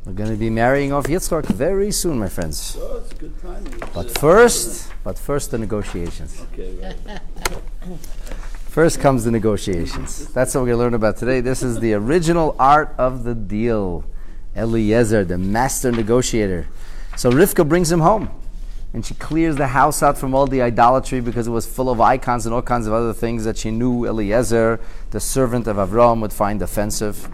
We're going to be marrying off Yitzchak very soon, my friends. Oh, it's good timing. But first, the negotiations. Okay, right. First comes the negotiations. That's what we're going to learn about today. This is the original art of the deal. Eliezer, the master negotiator. So Rivka brings him home. And she clears the house out from all the idolatry because it was full of icons and all kinds of other things that she knew Eliezer, the servant of Avram, would find offensive.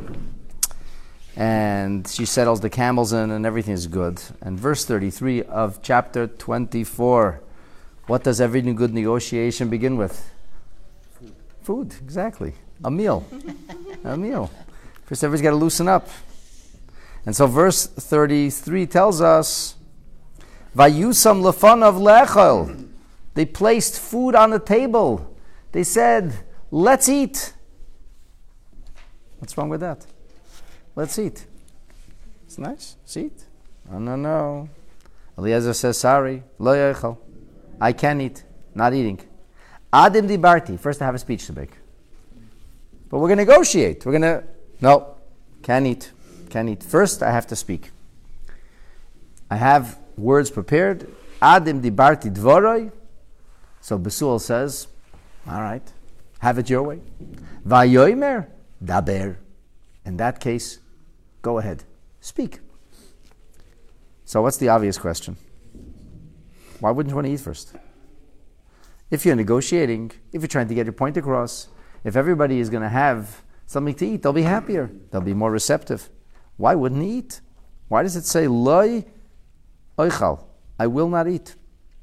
And she settles the camels in and everything is good. And verse 33 of chapter 24. What does every good negotiation begin with? Food, exactly. A meal. A meal. First, everybody's got to loosen up. And so verse 33 tells us, Vayusam lefanav lechol. They placed food on the table. They said, let's eat. What's wrong with that? Let's eat. It's nice. Let's eat. Oh, no. Eliezer says, sorry. Lo yechol. I can't eat. Not eating. Adim dibarti. First I have a speech to make. But we're going to negotiate. No. Can't eat. Can't eat. First I have to speak. I have words prepared. Adim dibarti dvoroi. So Besuel says, all right, have it your way. Vayomer daber. In that case, go ahead, speak. So what's the obvious question? Why wouldn't you want to eat first? If you're negotiating, if you're trying to get your point across, if everybody is going to have something to eat, they'll be happier. They'll be more receptive. Why wouldn't he eat? Why does it say, Loi oichal, I will not eat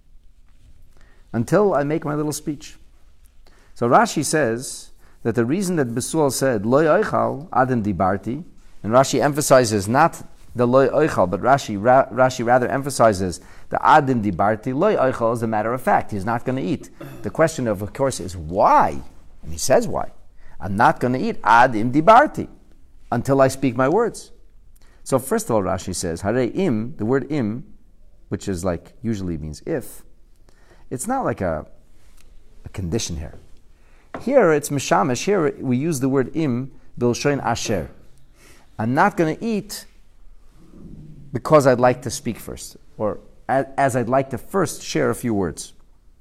until I make my little speech? So Rashi says that the reason that Besuel said, Loi oichal, adim dibarti, and Rashi emphasizes not the Loi oichal, but Rashi rather emphasizes the adim dibarti. Loi oichal is a matter of fact. He's not going to eat. The question of course, is why? And he says why. I'm not going to eat adim dibarti until I speak my words. So first of all, Rashi says, Hare im, the word im, which is like, usually means if, it's not like a condition here. Here it's mishamish. Here we use the word im, bilshoin asher. I'm not going to eat because I'd like to speak first, or as I'd like to first share a few words.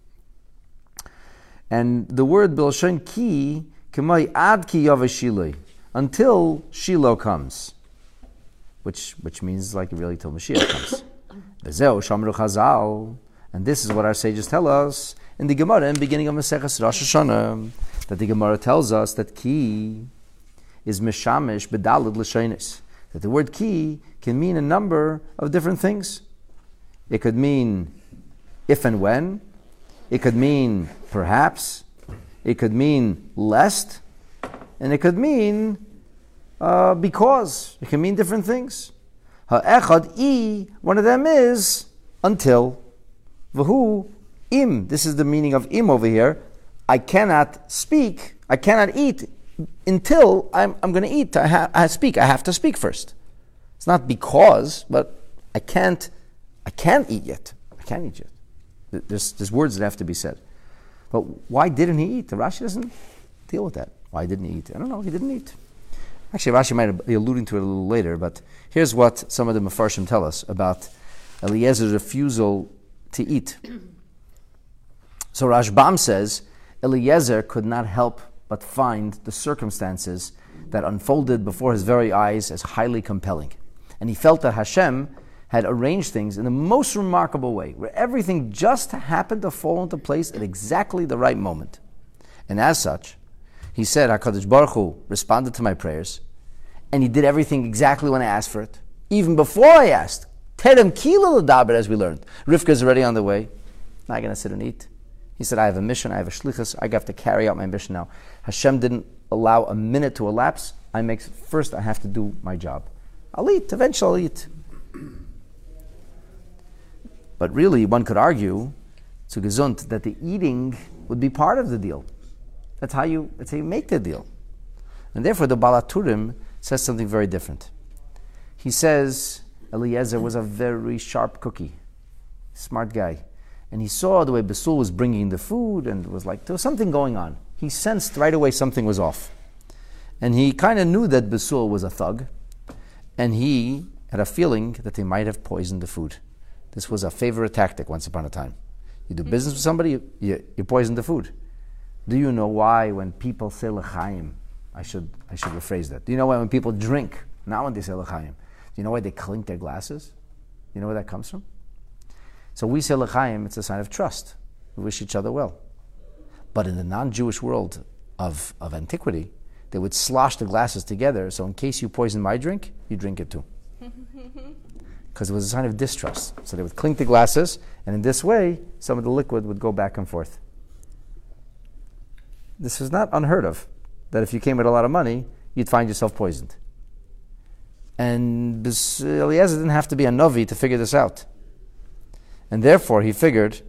And the word bilshoin ki, k'may ad ki yaveh until Shiloh comes, which means like really till Mashiach comes. V'zeu shamru chazal, and this is what our sages tell us in the Gemara, in the beginning of Maseches Rosh Hashanah, that the Gemara tells us that ki is mishamish bedalad l'shonis. That the word ki can mean a number of different things. It could mean if and when. It could mean perhaps. It could mean lest. And it could mean because. It can mean different things. Ha'echad I, one of them is until. V'hu im, this is the meaning of im over here. I cannot speak, I cannot eat until I'm going to eat. I have to speak first. It's not because, but I can't eat yet. I can't eat yet. There's words that have to be said. But why didn't he eat? The Rashi doesn't deal with that. Why didn't he eat? I don't know. He didn't eat. Actually, Rashi might be alluding to it a little later, but here's what some of the Mefarshim tell us about Eliezer's refusal to eat. So Rashbam says, Eliezer could not help but find the circumstances that unfolded before his very eyes as highly compelling. And he felt that Hashem had arranged things in the most remarkable way, where everything just happened to fall into place at exactly the right moment. And as such, he said, HaKadosh Baruch Hu responded to my prayers, and he did everything exactly when I asked for it. Even before I asked, Terem Kila L'daber, as we learned. Rivka's already on the way. Not going to sit and eat. He said, I have a mission, I have a shlichus, I have to carry out my mission now. Hashem didn't allow a minute to elapse. First I have to do my job. I'll eat, eventually I'll eat. But really, one could argue, zu gesund, that the eating would be part of the deal. That's how you make the deal. And therefore the Baal HaTurim says something very different. He says, Eliezer was a very sharp cookie, smart guy. And he saw the way Besuel was bringing the food and was like, there was something going on. He sensed right away something was off. And he kind of knew that Besuel was a thug. And he had a feeling that they might have poisoned the food. This was a favorite tactic once upon a time. You do business with somebody, you poison the food. Do you know why when people say l'chaim, I should rephrase that. Do you know why when people drink, not when they say l'chaim, do you know why they clink their glasses? You know where that comes from? So we say l'chaim, it's a sign of trust. We wish each other well. But in the non-Jewish world of antiquity, they would slosh the glasses together, so in case you poison my drink, you drink it too. Because it was a sign of distrust. So they would clink the glasses, and in this way, some of the liquid would go back and forth. This is not unheard of, that if you came with a lot of money, you'd find yourself poisoned. And Eliezer didn't have to be a Navi to figure this out. And therefore, he figured,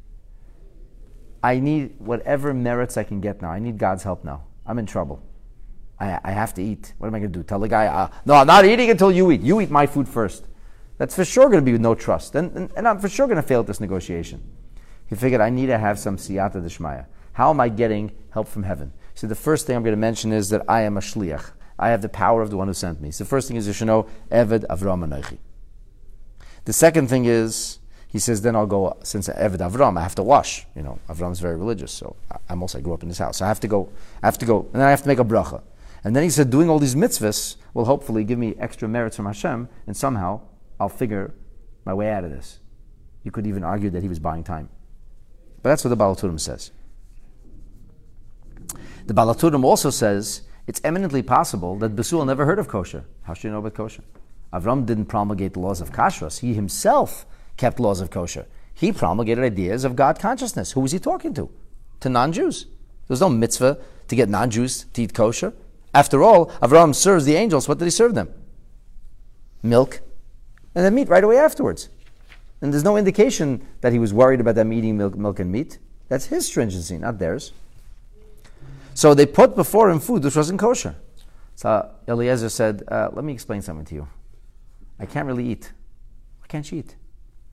I need whatever merits I can get now. I need God's help now. I'm in trouble. I have to eat. What am I going to do? Tell the guy, no, I'm not eating until you eat. You eat my food first. That's for sure going to be with no trust. And I'm for sure going to fail at this negotiation. He figured, I need to have some siyata d'shmaya. How am I getting help from heaven? So the first thing I'm going to mention is that I am a shliach. I have the power of the one who sent me. So the first thing is you should know, Eved Avram Anochi. The second thing is, he says, then I'll go, since Eved Avram, I have to wash. You know, Avram's very religious, so I grew up in his house. So I have to go, and then I have to make a bracha. And then he said, doing all these mitzvahs will hopefully give me extra merits from Hashem, and somehow I'll figure my way out of this. You could even argue that he was buying time. But that's what the Baal HaTurim says. The Baal HaTurim also says, it's eminently possible that Besuel never heard of kosher. How should you know about kosher? Avram didn't promulgate the laws of kashrus. He himself kept laws of kosher. He promulgated ideas of God consciousness. Who was he talking to? To non-Jews. There was no mitzvah to get non-Jews to eat kosher. After all, Avram serves the angels. What did he serve them? Milk, and then meat right away afterwards. And there's no indication that he was worried about them eating milk and meat. That's his stringency, not theirs. So they put before him food which wasn't kosher. So Eliezer said, let me explain something to you. I can't really eat. Why can't you eat?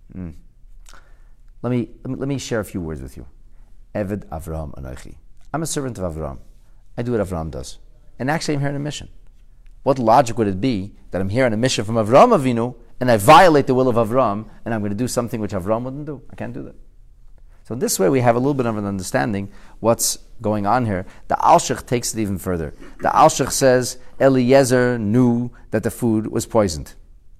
Let me share a few words with you. Eved Avraham Anochi. I'm a servant of Avram. I do what Avram does. And actually I'm here on a mission. What logic would it be that I'm here on a mission from Avram Avinu and I violate the will of Avram and I'm going to do something which Avram wouldn't do? I can't do that. So this way we have a little bit of an understanding what's going on here. The Alshich takes it even further. The Alshich says Eliezer knew that the food was poisoned.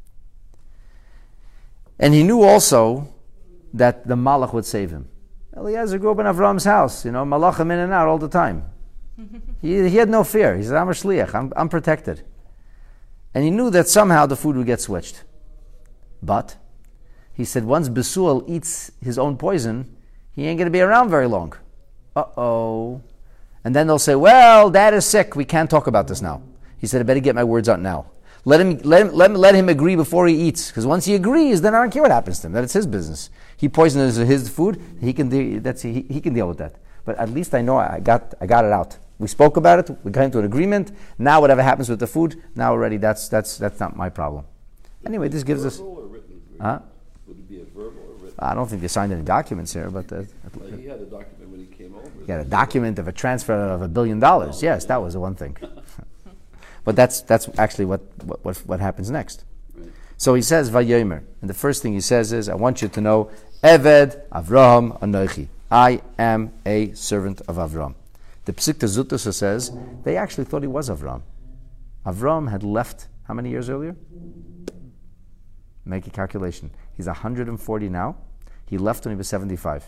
And he knew also that the Malach would save him. Eliezer grew up in Avram's house, Malachim in and out all the time. He had no fear. He said, I'm a shliach, I'm protected. And he knew that somehow the food would get switched. But he said, once Besuel eats his own poison, he ain't going to be around very long. Uh-oh. And then they'll say, well, Dad is sick. We can't talk about this now. He said, I better get my words out now. Let him agree before he eats. Because once he agrees, then I don't care what happens to him. That it's his business. He poisons his food. He can deal with that. But at least I know I got it out. We spoke about it. We came to an agreement. Now whatever happens with the food, now already that's not my problem. Anyway, this gives us. Verbal or written? Huh? Would it be a verbal or written? I don't think they signed any documents here, but He had a document when he came over. he had a document of a transfer of $1 billion. Yes, that was the one thing. But that's actually what happens next. Right. So he says Vayomer, and the first thing he says is, I want you to know, Eved Avraham Anochi. I am a servant of Avram. The Psikta Zutusa says they actually thought he was Avram. Avram had left how many years earlier? Make a calculation. He's 140 now. He left when he was 75.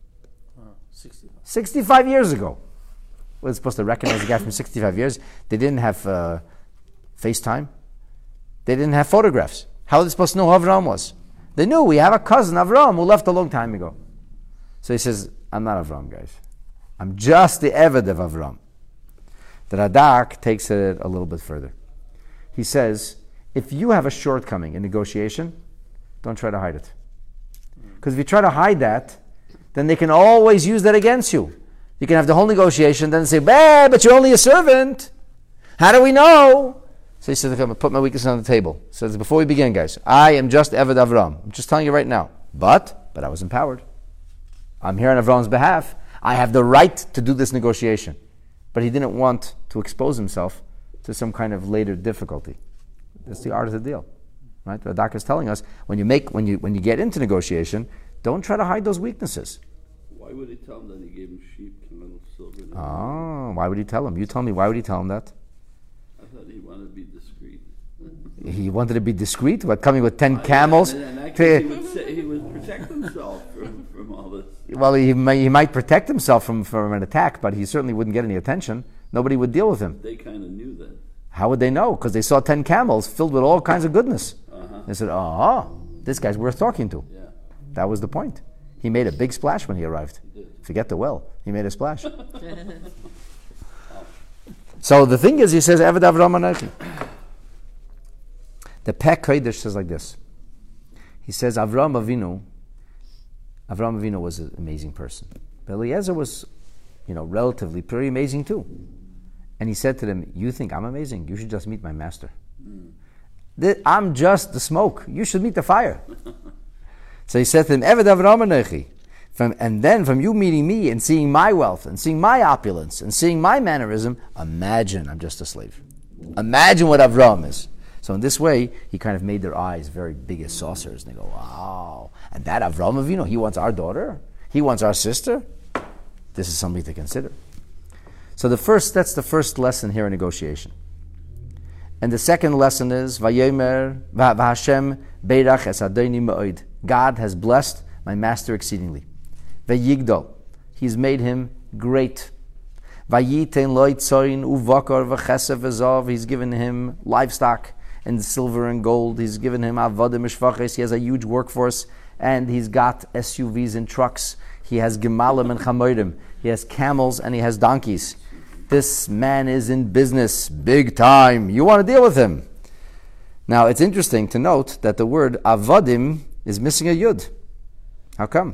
65 years ago. We're supposed to recognize the guy from 65 years. They didn't have FaceTime. They didn't have photographs. How are they supposed to know who Avram was? They knew we have a cousin, Avram, who left a long time ago. So he says, I'm not Avram, guys. I'm just the Eved of Avram. The Radak takes it a little bit further. He says, if you have a shortcoming in negotiation, don't try to hide it. Because if you try to hide that, then they can always use that against you. You can have the whole negotiation, then say, but you're only a servant. How do we know? So he says, I'm going to put my weakness on the table. He says, before we begin, guys, I am just Eved Avram. I'm just telling you right now. But I was empowered. I'm here on Avram's behalf. I have the right to do this negotiation. But he didn't want to expose himself to some kind of later difficulty. That's the art of the deal. right? Radak is telling us when you get into negotiation, don't try to hide those weaknesses. Why would he tell him that he gave him sheep, camels, silver? And Oh, why would he tell him? You tell me, why would he tell him that? I thought he wanted to be discreet. He wanted to be discreet, but coming with 10 camels. And actually, he would protect himself from all this. Well, he might protect himself from an attack, but he certainly wouldn't get any attention. Nobody would deal with him. They kind of knew that. How would they know? Because they saw 10 camels filled with all kinds of goodness. Uh-huh. They said, this guy's worth talking to. Yeah. That was the point. He made a big splash when he arrived. He did. Forget the well. He made a splash. So the thing is, he says, Eved Avram Anochi. The Pek Kodesh says like this. He says, Avram Avinu was an amazing person. But Eliezer was, relatively pretty amazing too. And he said to them, you think I'm amazing? You should just meet my master. I'm just the smoke. You should meet the fire. So he said to them, Eved Avram Anochi. And then from you meeting me and seeing my wealth and seeing my opulence and seeing my mannerism, imagine I'm just a slave. Imagine what Avram is. So in this way, he kind of made their eyes very big as saucers. And they go, wow. And that Avram Avinu, he wants our daughter? He wants our sister? This is something to consider. So that's the first lesson here in negotiation. And the second lesson is, Vayomer v'Hashem beirach es adoni me'od. God has blessed my master exceedingly. Vayigdol, he's made him great. Vayiten loy tzoin uvakar v'chesef v'zav, he's given him livestock and silver and gold. He's given him avodim mishvaches. He has a huge workforce, and he's got SUVs and trucks. He has gemalim and chamoidim. He has camels and he has donkeys. This man is in business, big time. You want to deal with him. Now, it's interesting to note that the word avodim is missing a yud. How come?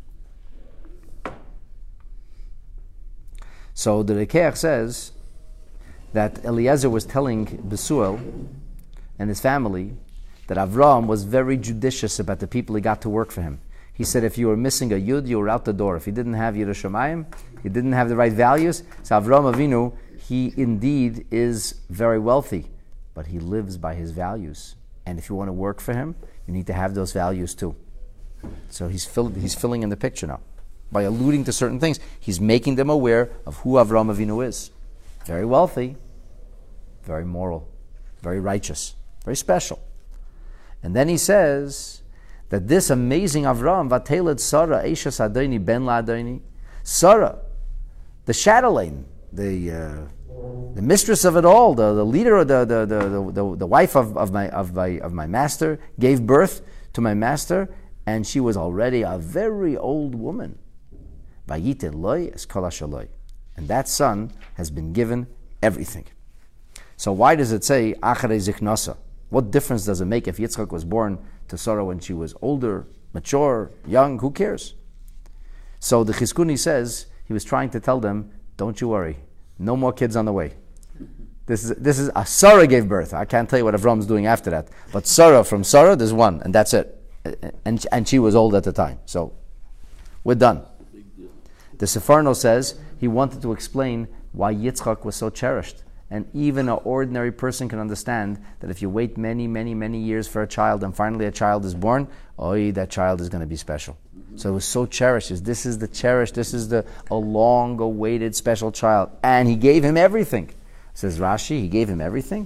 So the Rekeach says that Eliezer was telling Besuel and his family that Avram was very judicious about the people he got to work for him. He said if you were missing a yud, you were out the door. If you didn't have Yiras Shamayim, you didn't have the right values. So Avram Avinu, he indeed is very wealthy, but he lives by his values. And if you want to work for him, you need to have those values too. So he's filling in the picture now. By alluding to certain things, he's making them aware of who Avram Avinu is. Very wealthy, very moral, very righteous, very special. And then he says that this amazing Avram, Vateled Sarah, Eishes Adoni Ben Ladoni, Sarah, the chatelaine, the mistress of it all, the leader, the wife of my master, gave birth to my master, and she was already a very old woman. Vayiten loy es kol hashaloi, and that son has been given everything. So why does it say acharei ziknasa? What difference does it make if Yitzchak was born to Sarah when she was older, mature, young? Who cares? So the Chizkuni says he was trying to tell them, don't you worry, no more kids on the way. This is Sarah gave birth. I can't tell you what Avram's doing after that. But from Sarah, there's one, and that's it. And she was old at the time. So we're done. The Sefarno says he wanted to explain why Yitzchak was so cherished. And even an ordinary person can understand that if you wait many, many, many years for a child and finally a child is born, that child is going to be special. So it was so cherished. This is a long-awaited special child. And he gave him everything. Says Rashi, he gave him everything.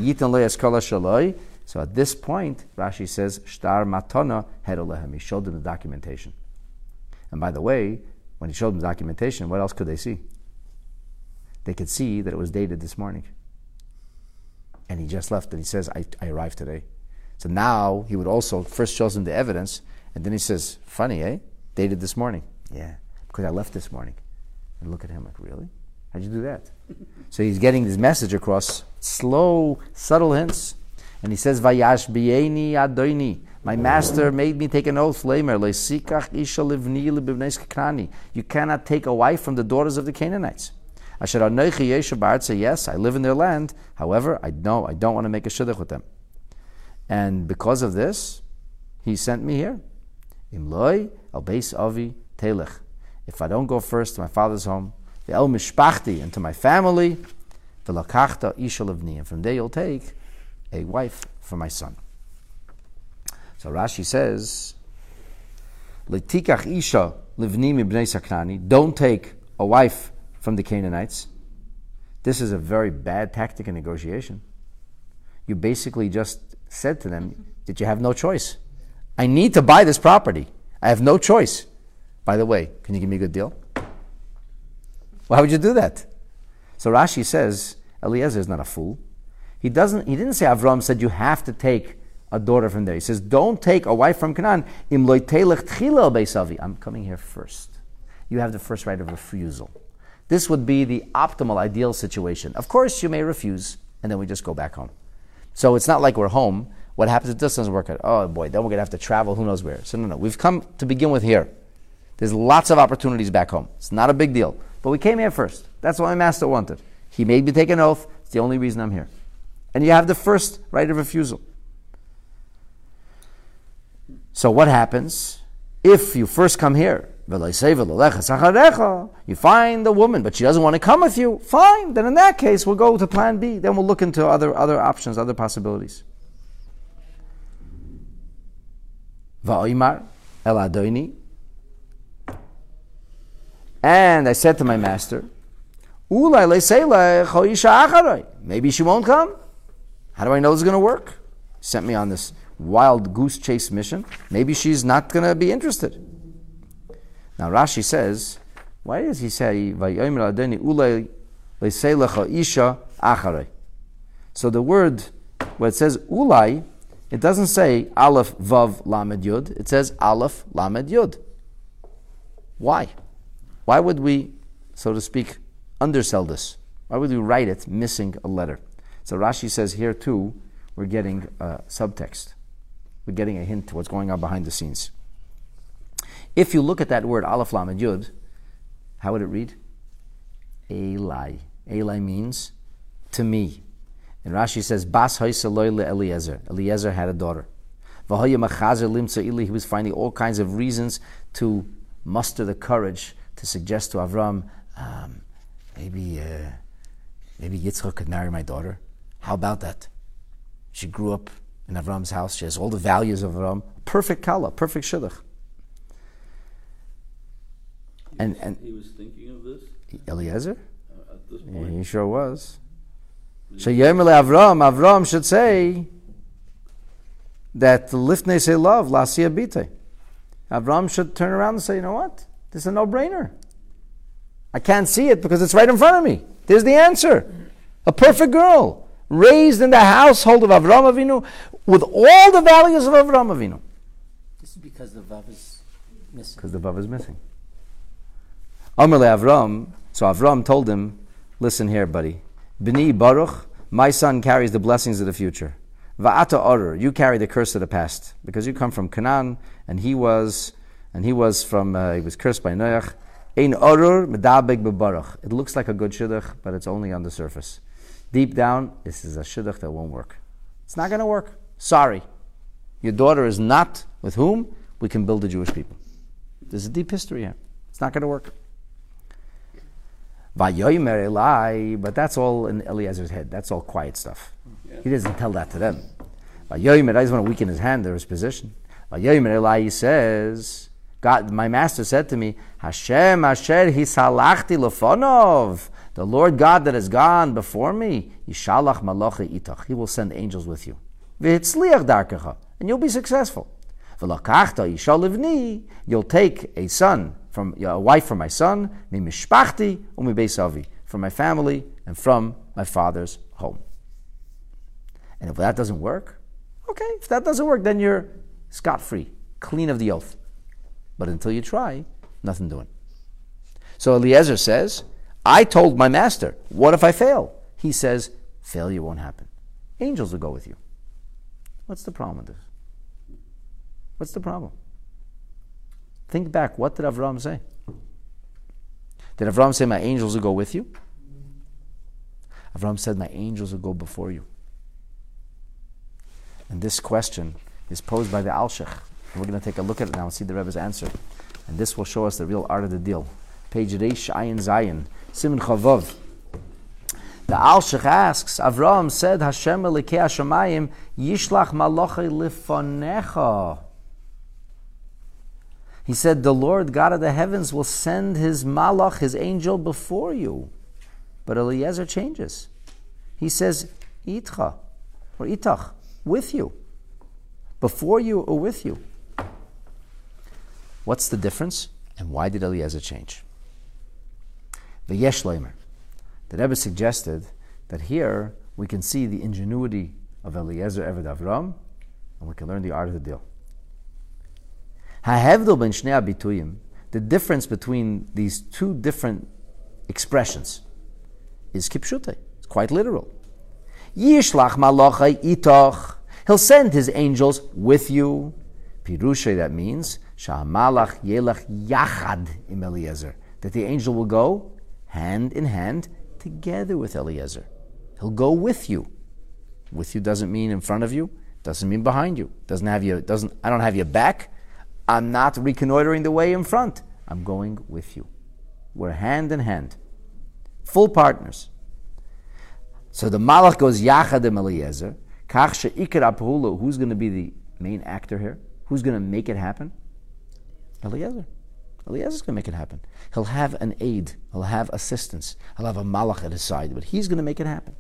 So at this point, Rashi says, Shtar matana hedolehem. He showed them the documentation. And by the way, when he showed them the documentation, what else could they see? They could see that it was dated this morning. And he just left and he says, I arrived today. So now he would also first show them the evidence, and then he says, funny, eh? Dated this morning. Yeah, because I left this morning. And look at him like, really? How'd you do that? So he's getting this message across, slow, subtle hints. And he says, Vayash biyeni adoini. My master made me take an oath, Lamer, lesikach isha livni lebivnes Kanani. You cannot take a wife from the daughters of the Canaanites. Asher anochi yeshu ba'aretz, say, yes, I live in their land. However, I don't want to make a shidduch with them. And because of this, he sent me here. Imloi al beis avi telech. If I don't go first to my father's home, the el mishpachti, and to my family, the lakachta isha livni, and from there you'll take a wife for my son. So Rashi says, L'tikach isha livni mibnei Saknani. Don't take a wife from the Canaanites. This is a very bad tactic in negotiation. You basically just said to them that you have no choice. I need to buy this property. I have no choice. By the way, can you give me a good deal? Why would you do that? So Rashi says, Eliezer is not a fool. He didn't say Avram said you have to take a daughter from there. He says, don't take a wife from Canaan. Im lo telech tchila beisavi. I'm coming here first. You have the first right of refusal. This would be the optimal, ideal situation. Of course, you may refuse, and then we just go back home. So it's not like we're home. What happens if this doesn't work out? Oh boy, then we're going to have to travel who knows where. So no. We've come to begin with here. There's lots of opportunities back home. It's not a big deal. But we came here first. That's what my master wanted. He made me take an oath. It's the only reason I'm here. And you have the first right of refusal. So what happens if you first come here? You find the woman, but she doesn't want to come with you. Fine. Then in that case, we'll go to plan B. Then we'll look into other options, other possibilities. Va'oimar el adoini. And I said to my master, maybe she won't come. How do I know this is going to work? He sent me on this wild goose chase mission. Maybe she's not going to be interested. Now Rashi says, why does he say, so the word, where it says ulai, it doesn't say aleph vav lamed yud, it says aleph lamed yud. Why? Why would we, so to speak, undersell this? Why would we write it missing a letter? So Rashi says here too, we're getting a subtext. We're getting a hint to what's going on behind the scenes. If you look at that word, Aleph Lamed Yud, how would it read? Eli. Eli means to me. And Rashi says, Bas Haisaloi le Eliezer. Eliezer had a daughter. V'hoya machazer limtza ili. He was finding all kinds of reasons to muster the courage to suggest to Avram, maybe Yitzchak could marry my daughter. How about that? She grew up in Avram's house. She has all the values of Avram. Perfect kala, perfect shidduch. And he was thinking of this? Eliezer? At this point? Yeah, he sure was. Avram should say that lifnei say love, lasiya bite. Avram should turn around and say, you know what? This is a no-brainer. I can't see it because it's right in front of me. There's the answer. A perfect girl, raised in the household of Avram Avinu, with all the values of Avram Avinu. This is because the Vav is missing. Because the Vav is missing. Amar le Avram, so Avram told him, listen here, buddy. B'ni Baruch, my son carries the blessings of the future. Va'ata Orur, you carry the curse of the past. Because you come from Canaan, and he was cursed by Noach. Ein Orur medabek bebaruch. It looks like a good shidduch, but it's only on the surface. Deep down, this is a shidduch that won't work. It's not going to work. Sorry. Your daughter is not with whom we can build the Jewish people. There's a deep history here. It's not going to work. Vayomer Elai, but that's all in Eliezer's head. That's all quiet stuff. Yeah. He doesn't tell that to them. Vayomer, I just want to weaken his hand or his position. Vayomer Elai, he says, God, my master said to me, Hashem asher hisalachti lefonov, the Lord God that has gone before me, Yishalach malachi itach, he will send angels with you. V'hitzliach darkecha, and you'll be successful. V'lakachta yishal livni, you'll take a wife from my son, mimishpachti u'mibeisavi, from my family and from my father's home. And if that doesn't work, okay, if that doesn't work, then you're scot-free, clean of the oath. But until you try, nothing doing. So Eliezer says, I told my master, what if I fail? He says, failure won't happen. Angels will go with you. What's the problem with this? What's the problem? Think back, what did Avram say? Did Avram say, my angels will go with you? Avram said, my angels will go before you. And this question is posed by the Alshech. And we're going to take a look at it now and see the Rebbe's answer. And this will show us the real art of the deal. Page Reish Ayin Zayin, Siman Chavav. The Alshich asks, Avraham said, Hashem Elikei Hashemayim yishlach malachai lifanecha. He said, the Lord God of the heavens will send his malach, his angel, before you. But Eliezer changes. He says, itcha, or itach, with you. Before you or with you. What's the difference? And why did Eliezer change? The Yesh Leimer. The Rebbe suggested that here we can see the ingenuity of Eliezer Eved Avram, and we can learn the art of the deal. Ha'hevdel ben shnei habituyim, the difference between these two different expressions is kipshute. It's quite literal. Yishlach malachai itoch. He'll send his angels with you. Pirushay, that means sha'malach yelach yachad im Eliezer, that the angel will go hand in hand together with Eliezer. He'll go with you. With you doesn't mean in front of you. Doesn't mean behind you. I don't have your back. I'm not reconnoitering the way in front. I'm going with you. We're hand in hand. Full partners. So the Malach goes Yachad im Eliezer. Kach she'ikar ha'pehula. Who's going to be the main actor here? Who's going to make it happen? Eliezer. Eliezer's going to make it happen. He'll have an aid. He'll have assistance. He'll have a Malach at his side. But he's going to make it happen.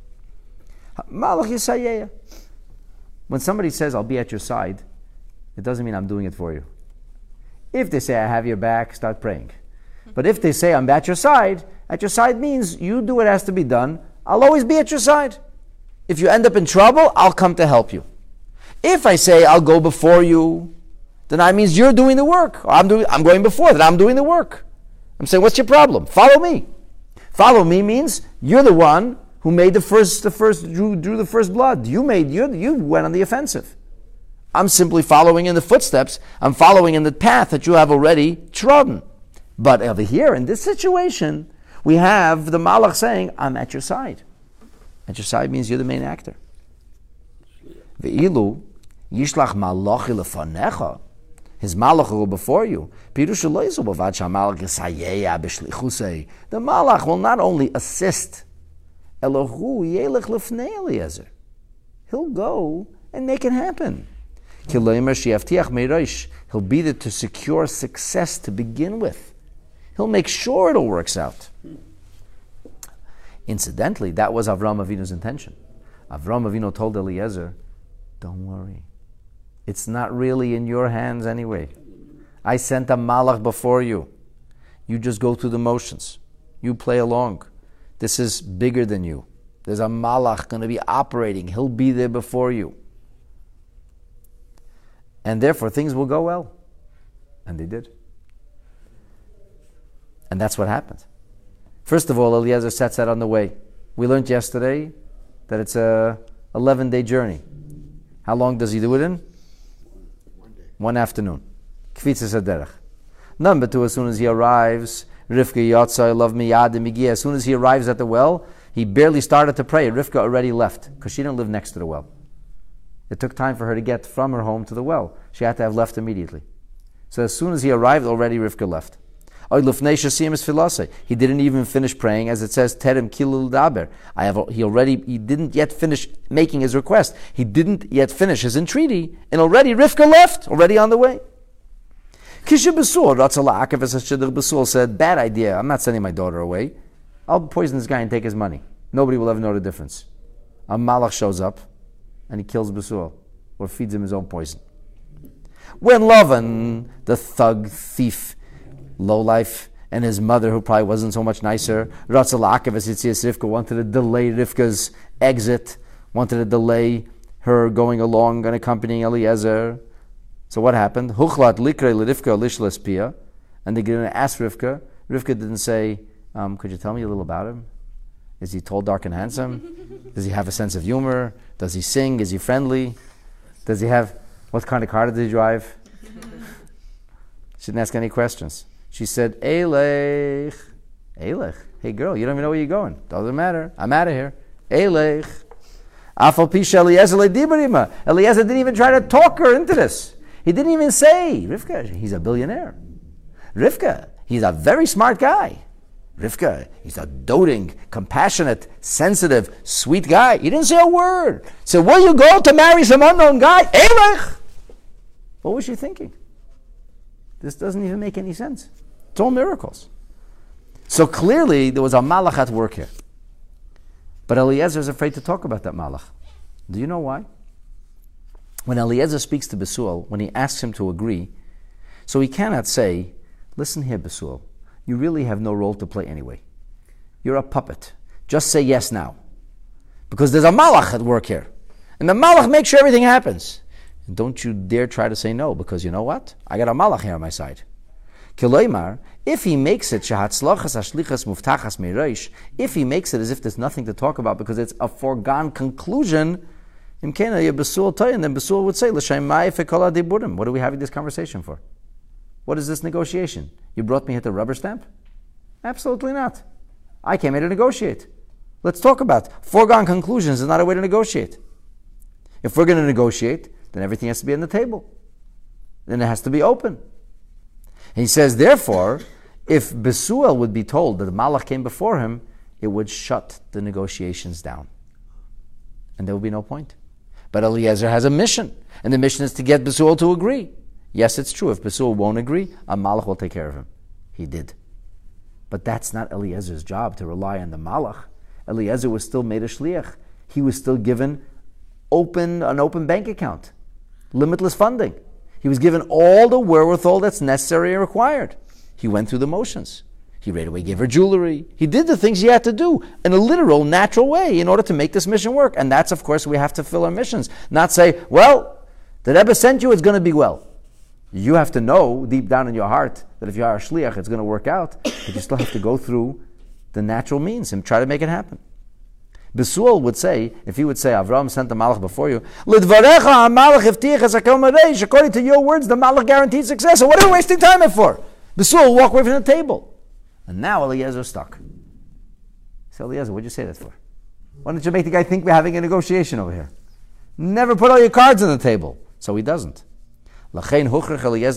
Malach Yisayeh. When somebody says, I'll be at your side, it doesn't mean I'm doing it for you. If they say, I have your back, start praying. But if they say, I'm at your side means you do what has to be done. I'll always be at your side. If you end up in trouble, I'll come to help you. If I say, I'll go before you, then that means you're doing the work. Or I'm going before, then I'm doing the work. I'm saying, what's your problem? Follow me. Follow me means you're the one who made drew the first blood. You went on the offensive. I'm simply following in the footsteps. I'm following in the path that you have already trodden. But over here, in this situation, we have the Malach saying, I'm at your side. At your side means you're the main actor. Ve'ilu, yishlach malachi lefanecha. His Malach will go before you. The Malach will not only assist, Elohu yelech lefnei Eliezer. He'll go and make it happen. He'll be there to secure success to begin with. He'll make sure it all works out. Incidentally, that was Avram Avinu's intention. Avram Avinu told Eliezer, don't worry. It's not really in your hands anyway. I sent a malach before you. You just go through the motions. You play along. This is bigger than you. There's a malach going to be operating. He'll be there before you. And therefore, things will go well. And they did. And that's what happened. First of all, Eliezer sets out on the way. We learned yesterday that it's a 11-day journey. How long does he do it in? One afternoon. Kvitzas haderech. Number two, as soon as he arrives, Rivka Yatzai love me yad migi. As soon as he arrives at the well, he barely started to pray. Rivka already left because she didn't live next to the well. It took time for her to get from her home to the well. She had to have left immediately. So as soon as he arrived, already Rivka left. He didn't even finish praying, as it says, Terem kilul daber. He didn't yet finish making his request. He didn't yet finish his entreaty, and already Rivka left, already on the way. Besul said, bad idea, I'm not sending my daughter away. I'll poison this guy and take his money. Nobody will ever know the difference. A malach shows up, and he kills Besul, or feeds him his own poison. When Lavan, the thug, thief, lowlife, and his mother, who probably wasn't so much nicer, Rivka wanted to delay Rivka's exit, wanted to delay her going along and accompanying Eliezer. So what happened? Huchlat likre Rivka lishlas pia, and they're going to ask Rivka. Rivka didn't say, could you tell me a little about him? Is he tall, dark, and handsome? Does he have a sense of humor? Does he sing? Is he friendly? Does he have, what kind of car does he drive? She didn't ask any questions. She said, Eilech. Eilech. Hey girl, you don't even know where you're going. Doesn't matter. I'm out of here. Eilech. Afal pisha Eliezer le'dibarima. Eliezer didn't even try to talk her into this. He didn't even say, Rivka, he's a billionaire. Rivka, he's a very smart guy. Rivka, he's a doting, compassionate, sensitive, sweet guy. He didn't say a word. So will you go to marry some unknown guy? Elech! What was she thinking? This doesn't even make any sense. It's all miracles. So clearly there was a malach at work here. But Eliezer is afraid to talk about that malach. Do you know why? When Eliezer speaks to Besuel, when he asks him to agree, so he cannot say, listen here, Besuel, you really have no role to play anyway. You're a puppet. Just say yes now. Because there's a malach at work here. And the malach makes sure everything happens. And don't you dare try to say no, because you know what? I got a malach here on my side. Kiloimar, if he makes it if he makes it as if there's nothing to talk about because it's a foregone conclusion, then Besuel would say, what are we having this conversation for? What is this negotiation? You brought me here to rubber stamp? Absolutely not. I came here to negotiate. Let's talk about it. Foregone conclusions is not a way to negotiate. If we're going to negotiate, then everything has to be on the table. Then it has to be open. He says, therefore, if Besuel would be told that the malach came before him, it would shut the negotiations down. And there would be no point. But Eliezer has a mission, and the mission is to get Besuel to agree. Yes, it's true. If Besuel won't agree, a malach will take care of him. He did. But that's not Eliezer's job, to rely on the malach. Eliezer was still made a shliach. He was still given an open bank account, limitless funding. He was given all the wherewithal that's necessary and required. He went through the motions. He right away gave her jewelry. He did the things he had to do in a literal, natural way in order to make this mission work. And that's, of course, we have to fill our missions. Not say, well, the Rebbe sent you, it's going to be well. You have to know deep down in your heart that if you are a shliach, it's going to work out. But you still have to go through the natural means and try to make it happen. Besuel would say, if he would say, Avram sent the malach before you, according to your words, the malach guaranteed success. So what are we wasting time for? Besuel will walk away from the table. And now Eliezer's stuck. So Eliezer, what'd you say that for? Why don't you make the guy think we're having a negotiation over here? Never put all your cards on the table. So he doesn't. Eliezer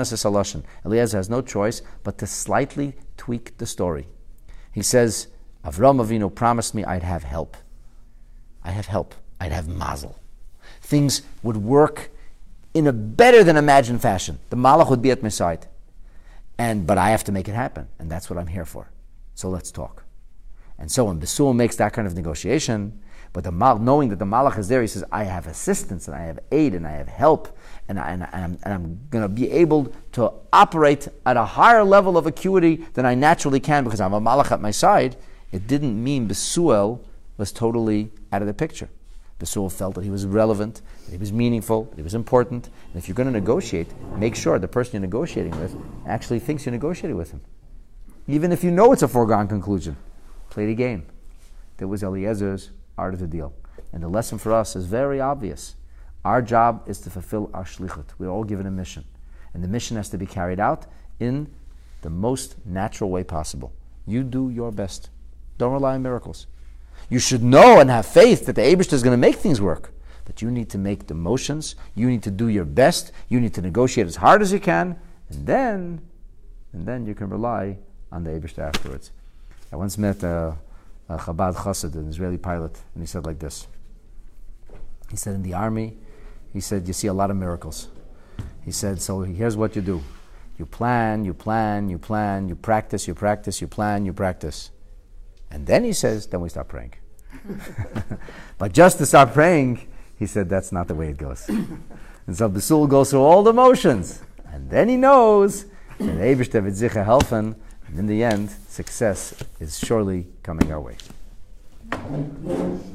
has no choice but to slightly tweak the story. He says, Avram Avinu promised me I'd have help. I'd have help. I'd have mazel. Things would work in a better than imagined fashion. The malach would be at my side. But I have to make it happen. And that's what I'm here for. So let's talk. And so when Besuel makes that kind of negotiation, but knowing that the malach is there, he says, I have assistance, and I have aid, and I have help, and I'm going to be able to operate at a higher level of acuity than I naturally can because I have a malach at my side. It didn't mean Besuel was totally out of the picture. Besuel felt that he was relevant, that he was meaningful, that he was important. And if you're going to negotiate, make sure the person you're negotiating with actually thinks you're negotiating with him. Even if you know it's a foregone conclusion, play the game. That was Eliezer's art of the deal. And the lesson for us is very obvious. Our job is to fulfill our shlichut. We're all given a mission. And the mission has to be carried out in the most natural way possible. You do your best. Don't rely on miracles. You should know and have faith that the Eibishter is going to make things work. But you need to make the motions. You need to do your best. You need to negotiate as hard as you can. And then you can rely on the Eibishter afterwards. I once met a Chabad Chassid, an Israeli pilot, and he said like this. He said in the army, he said, you see a lot of miracles. He said, so here's what you do. You plan, you practice, you plan, you practice. And then he says, then we start praying. But just to start praying, he said, that's not the way it goes. And so Besuel goes through all the motions. And then he knows that Eibishter wird sicher helfen. And in the end, success is surely coming our way.